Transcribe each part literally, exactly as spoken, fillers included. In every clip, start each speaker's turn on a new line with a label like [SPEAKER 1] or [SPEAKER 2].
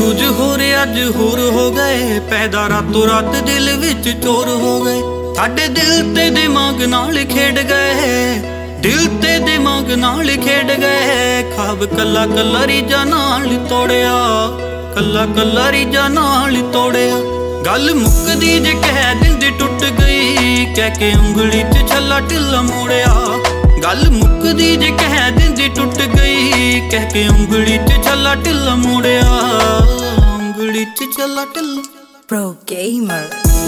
[SPEAKER 1] ਰੋਜ਼ ਹੋਰੇ ਅੱਜ ਹੋਰ ਹੋ ਗਏ, ਪੈਦਾ ਰਾਤੋਂ ਰਾਤ ਦਿਲ ਵਿੱਚ ਚੋਰ ਹੋ ਗਏ। ਸਾਡੇ ਦਿਲ ਤੇ ਦਿਮਾਗ ਨਾਲ ਖੇਡ ਗਏ, ਦਿਲ ਤੇ ਦਿਮਾਗ ਨਾਲ ਖੇਡ ਗਏ। ਖਾਬ ਕੱਲਾ ਕੱਲਾ ਰੀਝਾਂ ਨਾਲ ਤੋੜਿਆ, ਕੱਲਾ ਕੱਲਾ ਰੀਝਾਂ ਨਾਲ ਤੋੜਿਆ। ਗੱਲ ਮੁੱਕਦੀ ਜੇ ਕਹਿ ਦਿੰਦੀ ਟੁੱਟ ਗਈ, ਕਹਿ ਕੇ ਉਂਗਲੀ 'ਚ ਛੱਲਾ ਢਿੱਲਾ ਮੋੜਿਆ। ਗੱਲ ਮੁੱਕਦੀ ਜੇ ਕਹਿ ਦਿੰਦੀ ਟੁੱਟ ਗਈ, ਕਹਿ ਕੇ ਉਂਗਲੀ 'ਚ ਛੱਲਾ ਢਿੱਲਾ ਮੋੜਿਆ, ਉਂਗਲੀ 'ਚ ਛੱਲਾ ਢਿੱਲਾ।
[SPEAKER 2] Pro Gamer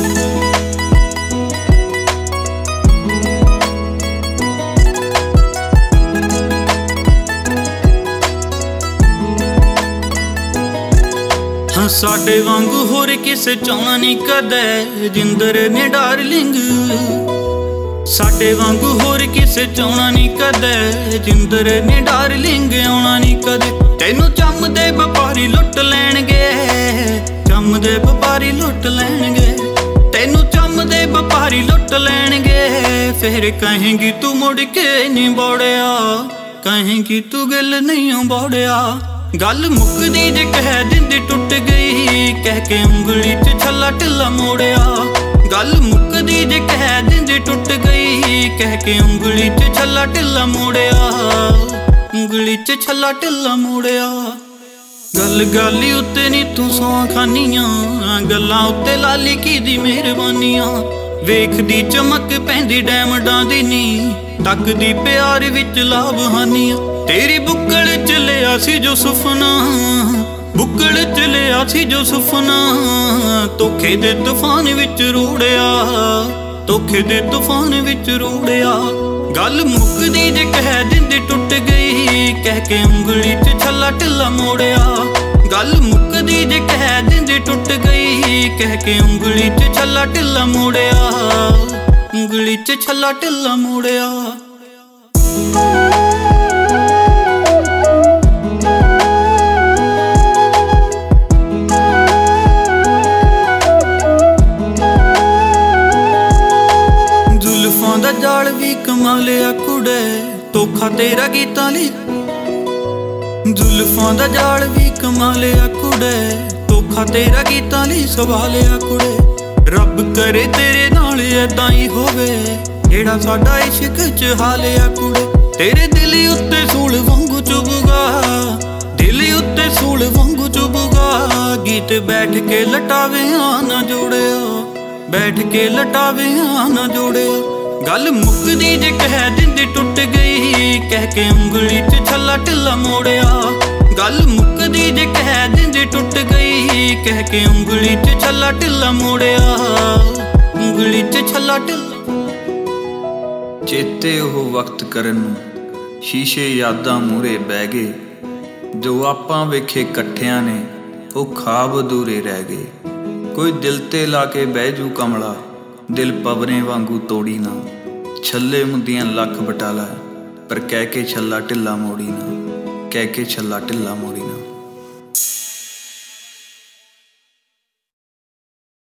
[SPEAKER 1] ਹਾਂ ਸਾਡੇ ਵਾਂਗੂ ਹੋਰ ਕਿਸੇ ਚਾਹੁਣਾ ਨਹੀਂ ਕਦੇ ਜਿੰਦਰ ਨੇ ਡਾਰਲਿੰਗ। ਸਾਡੇ ਵਾਂਗੂ ਹੋਰ ਕਿਸੇ ਚਾਹੁਣਾ ਨਹੀਂ ਕਦੇ ਜਿੰਦਰ ਨੇ ਡਾਰਲਿੰਗ। ਆਉਣਾ ਨਹੀਂ ਕਦੇ ਤੈਨੂੰ ਚੰਮਦੇ ਵਪਾਰੀ ਲੁੱਟ ਲੈਣਗੇ, ਚੰਮਦੇ ਵਪਾਰੀ ਲੁੱਟ ਲੈਣਗੇ। ਤੈਨੂੰ ਚੰਮਦੇ ਵਪਾਰੀ ਲੁੱਟ ਲੈਣਗੇ। ਫਿਰ ਕਹੇਂਗੀ ਤੂੰ ਮੁੜ ਕੇ ਨਹੀਂ ਬੋੜਿਆ, ਕਹੇਂਗੀ ਤੂੰ ਗਿੱਲ ਨਹੀਂ ਬੋੜਿਆ। ਗੱਲ ਮੁੱਕਦੀ ਜੇ ਕਹਿ ਦਿੰਦੀ ਟੁੱਟ ਗਈ, ਕਹਿ ਕੇ ਉਂਗਲੀ 'ਚ ਛੱਲਾ ਢਿੱਲਾ ਮੋੜਿਆ। ਗੱਲ ਮੁੱਕਦੀ ਜੇ ਕਹਿ ਦਿੰਦੀ ਟੁੱਟ ਗਈ, ਕਹਿ ਕੇ ਉਂਗਲੀ 'ਚ ਛੱਲਾ ਢਿੱਲਾ ਮੋੜਿਆ, ਉਂਗਲੀ 'ਚ ਛੱਲਾ ਢਿੱਲਾ ਮੋੜਿਆ। ਗੱਲ ਗਾਲੀ ਉੱਤੇ ਨੀ ਤੂੰ ਸੌਂ ਖਾਨੀਆਂ, ਗੱਲਾਂ ਉੱਤੇ ਲਾਲੀ ਕੀ ਦੀ ਮਿਹਰਬਾਨੀਆਂ। ਵੇਖਦੀ ਚਮਕ ਪੈਂਦੀ ਡੈਮੰਡਾਂ ਦੀ ਨੀ, ਤੱਕਦੀ ਪਿਆਰ ਵਿੱਚ ਲਾਭਹਾਨੀਆਂ। ਤੇਰੀ ਬੁੱਕਲ 'ਚ ਲਿਆ ਸੀ ਜੋ ਸੁਪਨਾ, ਬੁੱਕਲ 'ਚ ਲਿਆ ਸੀ ਜੋ ਸੁਪਨਾ। ਧੋਖੇ ਦੇ ਤੂਫਾਨ ਵਿੱਚ ਰੋੜਿਆ, ਧੋਖੇ ਦੇ ਤੂਫਾਨ ਵਿੱਚ ਰੋੜਿਆ। ਗੱਲ ਮੁੱਕਦੀ ਜੇ ਕਹਿ ਦਿੰਦੀ ਟੁੱਟ ਗਈ, ਕਹਿ ਕੇ ਉਂਗਲੀ 'ਚ ਛੱਲਾ ਢਿੱਲਾ ਮੋੜਿਆ। ਗੱਲ ਮੁੱਕਦੀ ਜੇ ਕਹਿ ਦਿੰਦੀ ਟੁੱਟ ਗਈ, ਕਹਿ ਕੇ ਉਂਗਲੀ 'ਚ ਛੱਲਾ ਢਿੱਲਾ ਮੋੜਿਆ, ਉਂਗਲੀ 'ਚ ਛੱਲਾ ਢਿੱਲਾ ਮੋੜਿਆ। ਜ਼ੁਲਫਾਂ ਦਾ ਜਾਲ ਵੀ ਕਮਾ ਲਿਆ ਕੁੜੇ, ਧੋਖਾ ਤੇਰਾ ਗੀਤਾਂ ਲਈ। ਜ਼ੁਲਫਾਂ ਦਾ ਜਾਲ ਵੀ ਕਮਾ ਲਿਆ ਕੁੜੇ, ਧੋਖਾ ਤੇਰਾ ਗੀਤਾਂ ਲਈ ਸਵਾ ਲਿਆ ਕੁੜੇ। ਰੱਬ ਕਰੇ ਤੇਰੇ ਨਾਲ ਏਦਾਂ ਹੀ ਹੋਵੇ ਜਿਹੜਾ ਸਾਡਾ ਇਸ਼ਕ 'ਚ ਹਾਲਿਆ ਕੁੜੇ। ਤੇਰੇ ਦਿਲ ਉੱਤੇ ਸੂਲ ਵਾਂਗੂ ਚੁਭੂਗਾ, ਦਿਲ ਉੱਤੇ ਸੂਲ ਵਾਂਗੂ ਚੁਭੂਗਾ। ਗੀਤ ਬੈਠ ਕੇ ਲਟਾਵਿਆਂ ਨਾ ਜੋੜਿਆ, ਬੈਠ ਕੇ ਲਟਾਵਿਆਂ ਨਾ ਜੋੜਿਆ। ਗੱਲ ਮੁੱਕਦੀ ਜੇ ਕਹਿ ਦਿੰਦੀ ਟੁੱਟ ਗਈ, ਕਹਿ ਕੇ ਉਂਗਲੀ 'ਚ ਛੱਲਾ ਢਿੱਲਾ ਮੋੜਿਆ। ਗੱਲ ਮੁੱਕਦੀ ਜੇ ਕਹਿ ਦਿੰਦੀ ਟੁੱਟ ਗਈ, ਕਹਿ ਕੇ ਉਂਗਲੀ 'ਚ ਛੱਲਾ ਢਿੱਲਾ ਮੋੜਿਆ, ਉਂਗਲੀ 'ਚ ਛੱਲਾ ਢਿੱਲਾ।
[SPEAKER 3] ਚੇਤੇ ਉਹ ਵਕਤ ਕਰਨ ਨੂੰ ਸ਼ੀਸ਼ੇ ਯਾਦਾਂ ਮੂਹਰੇ ਬਹਿ ਗਏ, ਜੋ ਆਪਾਂ ਵੇਖੇ ਇਕੱਠਿਆਂ ਨੇ ਉਹ ਖਾਬ ਅਧੂਰੇ ਰਹਿ ਗਏ। ਕੋਈ ਦਿਲ ਤੇ ਲਾ ਕੇ ਬਹਿ ਜੂ ਕਮਲਾ, ਦਿਲ ਪਵਨੇ ਵਾਂਗੂ ਤੋੜੀ ਨਾ। ਛੱਲੇ ਮੁੰਦੀਆਂ ਲੱਖ ਬਟਾਲਾ, ਪਰ ਕਹਿ ਕੇ ਛੱਲਾ ਢਿੱਲਾ ਮੋੜੀ ਨਾ, ਕਹਿ ਕੇ ਛੱਲਾ ਢਿੱਲਾ ਮੋੜੀ।